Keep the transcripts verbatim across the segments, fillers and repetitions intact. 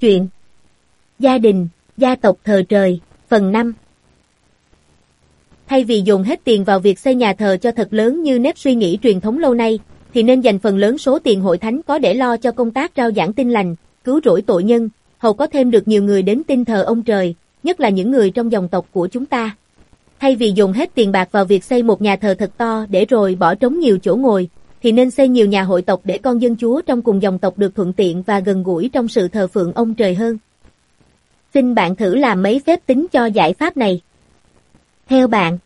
Chuyện gia đình, gia tộc thờ trời, phần năm. Thay vì dồn hết tiền vào việc xây nhà thờ cho thật lớn như nếp suy nghĩ truyền thống lâu nay, thì nên dành phần lớn số tiền hội thánh có để lo cho công tác rao giảng tin lành, cứu rỗi tội nhân, hầu có thêm được nhiều người đến tin thờ ông trời, nhất là những người trong dòng tộc của chúng ta. Thay vì dồn hết tiền bạc vào việc xây một nhà thờ thật to để rồi bỏ trống nhiều chỗ ngồi, thì nên xây nhiều nhà hội tộc để con dân Chúa trong cùng dòng tộc được thuận tiện và gần gũi trong sự thờ phượng ông trời hơn. Xin bạn thử làm mấy phép tính cho giải pháp này. Theo bạn,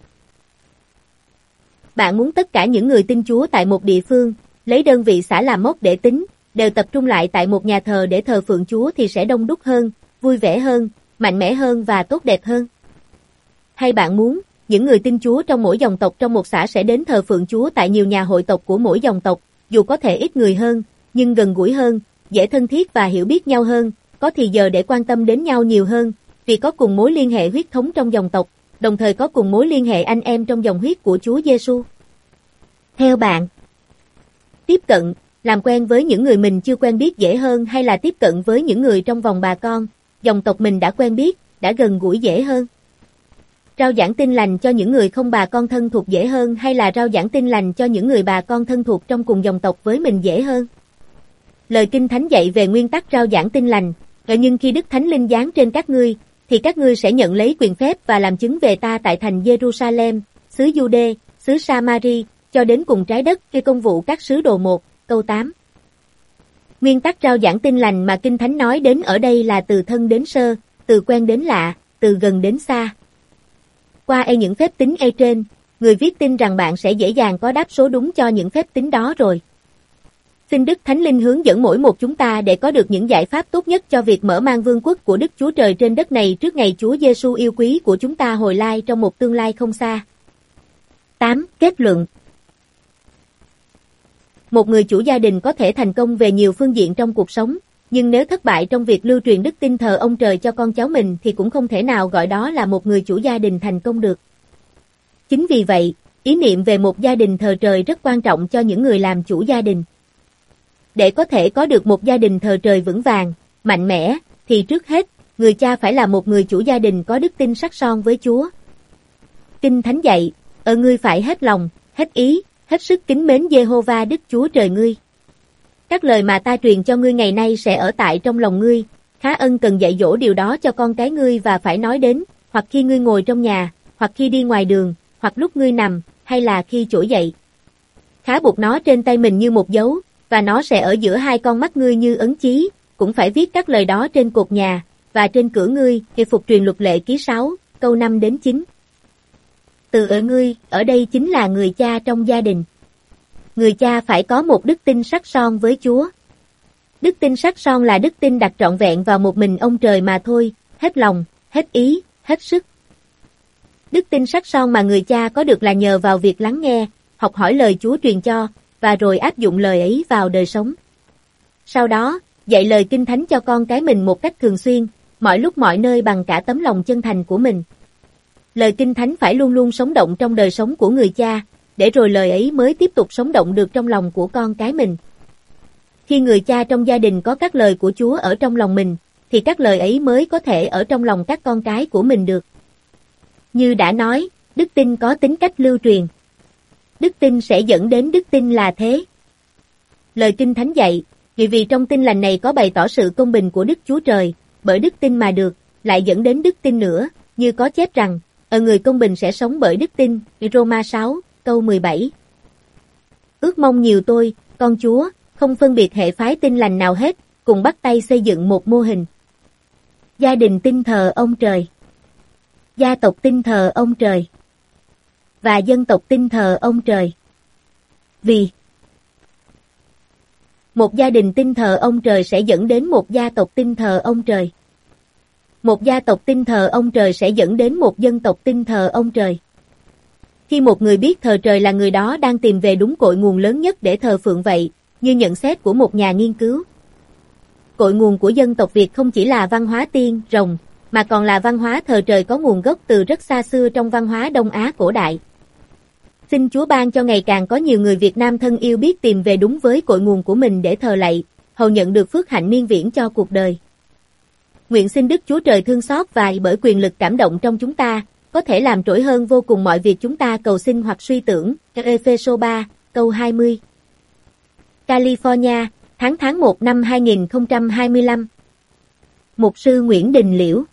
bạn muốn tất cả những người tin Chúa tại một địa phương, lấy đơn vị xã làm mốc để tính, đều tập trung lại tại một nhà thờ để thờ phượng Chúa thì sẽ đông đúc hơn, vui vẻ hơn, mạnh mẽ hơn và tốt đẹp hơn. Hay bạn muốn, những người tin Chúa trong mỗi dòng tộc trong một xã sẽ đến thờ phượng Chúa tại nhiều nhà hội tộc của mỗi dòng tộc, dù có thể ít người hơn, nhưng gần gũi hơn, dễ thân thiết và hiểu biết nhau hơn, có thì giờ để quan tâm đến nhau nhiều hơn, vì có cùng mối liên hệ huyết thống trong dòng tộc, đồng thời có cùng mối liên hệ anh em trong dòng huyết của Chúa Giêsu. Theo bạn, tiếp cận, làm quen với những người mình chưa quen biết dễ hơn hay là tiếp cận với những người trong vòng bà con, dòng tộc mình đã quen biết, đã gần gũi dễ hơn? Rao giảng tin lành cho những người không bà con thân thuộc dễ hơn hay là rao giảng tin lành cho những người bà con thân thuộc trong cùng dòng tộc với mình dễ hơn? Lời Kinh Thánh dạy về nguyên tắc rao giảng tin lành, ở nhưng khi Đức Thánh Linh giáng trên các ngươi, thì các ngươi sẽ nhận lấy quyền phép và làm chứng về ta tại thành Jerusalem, xứ Jude, xứ Samari, cho đến cùng trái đất, khi công vụ các sứ đồ một, câu tám. Nguyên tắc rao giảng tin lành mà Kinh Thánh nói đến ở đây là từ thân đến sơ, từ quen đến lạ, từ gần đến xa. Qua e những phép tính e trên, người viết tin rằng bạn sẽ dễ dàng có đáp số đúng cho những phép tính đó rồi. Xin Đức Thánh Linh hướng dẫn mỗi một chúng ta để có được những giải pháp tốt nhất cho việc mở mang vương quốc của Đức Chúa Trời trên đất này trước ngày Chúa Giêsu yêu quý của chúng ta hồi lai trong một tương lai không xa. tám. Kết luận. Một người chủ gia đình có thể thành công về nhiều phương diện trong cuộc sống, nhưng nếu thất bại trong việc lưu truyền đức tin thờ ông trời cho con cháu mình thì cũng không thể nào gọi đó là một người chủ gia đình thành công được. Chính vì vậy, ý niệm về một gia đình thờ trời rất quan trọng cho những người làm chủ gia đình. Để có thể có được một gia đình thờ trời vững vàng, mạnh mẽ, thì trước hết, người cha phải là một người chủ gia đình có đức tin sắt son với Chúa. Kinh Thánh dạy, ở ngươi phải hết lòng, hết ý, hết sức kính mến Giê-hô-va Đức Chúa Trời ngươi. Các lời mà ta truyền cho ngươi ngày nay sẽ ở tại trong lòng ngươi, khá ân cần dạy dỗ điều đó cho con cái ngươi và phải nói đến, hoặc khi ngươi ngồi trong nhà, hoặc khi đi ngoài đường, hoặc lúc ngươi nằm, hay là khi trỗi dậy. Khá buộc nó trên tay mình như một dấu, và nó sẽ ở giữa hai con mắt ngươi như ấn chí, cũng phải viết các lời đó trên cột nhà, và trên cửa ngươi, khi phục truyền luật lệ ký sáu, câu năm đến chín. Từ ở ngươi, ở đây chính là người cha trong gia đình. Người cha phải có một đức tin sắt son với Chúa. Đức tin sắt son là đức tin đặt trọn vẹn vào một mình ông trời mà thôi, hết lòng, hết ý, hết sức. Đức tin sắt son mà người cha có được là nhờ vào việc lắng nghe, học hỏi lời Chúa truyền cho, và rồi áp dụng lời ấy vào đời sống. Sau đó, dạy lời Kinh Thánh cho con cái mình một cách thường xuyên, mọi lúc mọi nơi bằng cả tấm lòng chân thành của mình. Lời Kinh Thánh phải luôn luôn sống động trong đời sống của người cha, để rồi lời ấy mới tiếp tục sống động được trong lòng của con cái mình. Khi người cha trong gia đình có các lời của Chúa ở trong lòng mình, thì các lời ấy mới có thể ở trong lòng các con cái của mình được. Như đã nói, đức tin có tính cách lưu truyền. Đức tin sẽ dẫn đến đức tin là thế. Lời Kinh Thánh dạy, vì vì trong tin lành này có bày tỏ sự công bình của Đức Chúa Trời, bởi đức tin mà được, lại dẫn đến đức tin nữa, như có chép rằng, ở người công bình sẽ sống bởi đức tin, Roma sáu, câu mười bảy. Ước mong nhiều tôi, con Chúa, không phân biệt hệ phái tin lành nào hết, cùng bắt tay xây dựng một mô hình. Gia đình tin thờ ông trời. Gia tộc tin thờ ông trời. Và dân tộc tin thờ ông trời. Vì một gia đình tin thờ ông trời sẽ dẫn đến một gia tộc tin thờ ông trời. Một gia tộc tin thờ ông trời sẽ dẫn đến một dân tộc tin thờ ông trời. Khi một người biết thờ trời là người đó đang tìm về đúng cội nguồn lớn nhất để thờ phượng vậy, như nhận xét của một nhà nghiên cứu. Cội nguồn của dân tộc Việt không chỉ là văn hóa tiên, rồng, mà còn là văn hóa thờ trời có nguồn gốc từ rất xa xưa trong văn hóa Đông Á cổ đại. Xin Chúa ban cho ngày càng có nhiều người Việt Nam thân yêu biết tìm về đúng với cội nguồn của mình để thờ lạy, hầu nhận được phước hạnh miên viễn cho cuộc đời. Nguyện xin Đức Chúa Trời thương xót và bởi quyền lực cảm động trong chúng ta, có thể làm trỗi hơn vô cùng mọi việc chúng ta cầu xin hoặc suy tưởng. Ê-phê-sô ba, câu hai mươi. California, tháng tháng một năm hai nghìn không trăm hai mươi lăm. Mục sư Nguyễn Đình Liễu